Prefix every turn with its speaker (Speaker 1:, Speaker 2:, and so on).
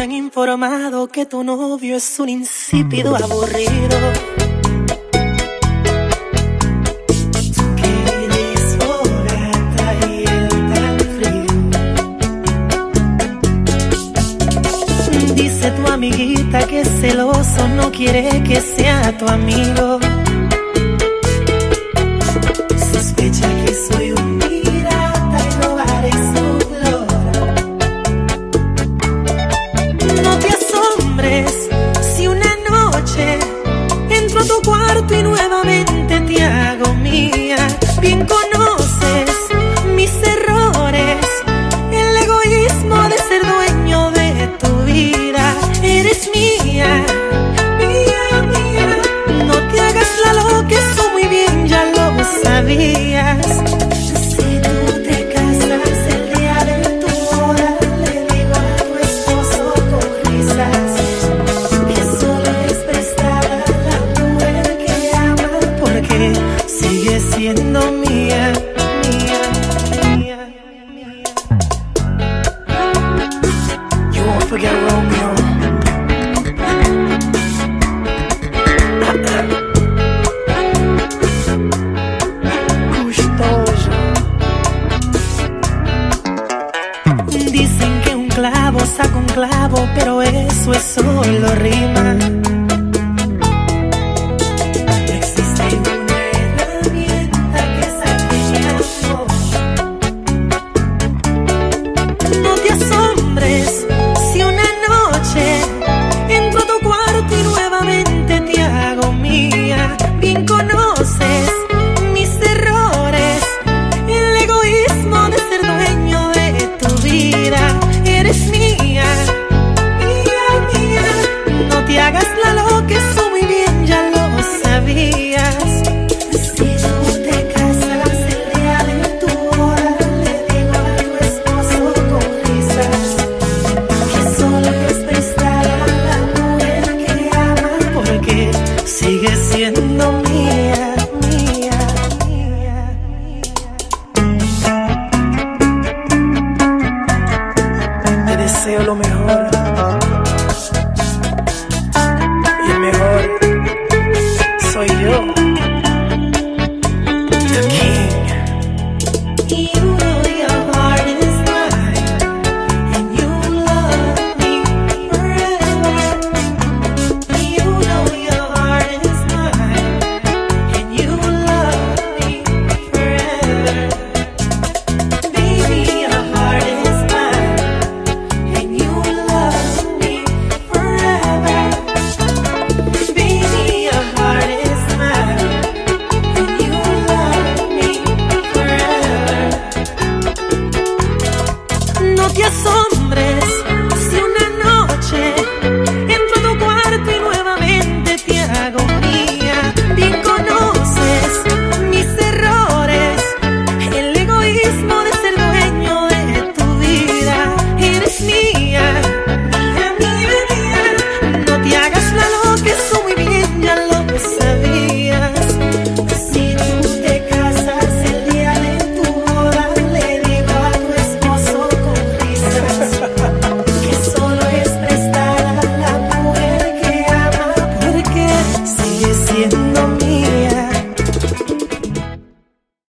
Speaker 1: han informado que tu novio es un insípido aburrido. Que eres fogata y él tan frío. Dice tu amiguita que es celoso, no quiere que sea tu amigo. Sospecha que soy un pirata y robaré su flor. No te asombres si una noche entro a tu cuarto y nuevamente te hago mía. Bien conoces mis errores, el egoísmo de ser dueño de tu vida. Eres mía, mía, mía. No te hagas la loca, eso muy bien ya lo sabías. Si tú te casas el día de tu boda, le digo a tu esposo con risas que solo es prestada la mujer que ama, porque sigue siendo mía, mía, mía, mía. You won't forget Romeo. Dicen que un clavo saca un clavo, pero eso es solo rima. Existe una herramienta que saque mi amor. No te asombres si una noche entro a tu cuarto y nuevamente te hago mía. Bien conoces mis errores, el egoísmo de ser dueño de tu vida. Eres mía, mía, mía. No te hagas la loca, eso muy bien ya lo sabías. Si tú te casas el día de tu boda, le digo a tu esposo con risas que solo es prestada la mujer que ama, porque sigue siendo mía, mía, mía, mía. Te deseo lo mejor, y el mejor soy yo.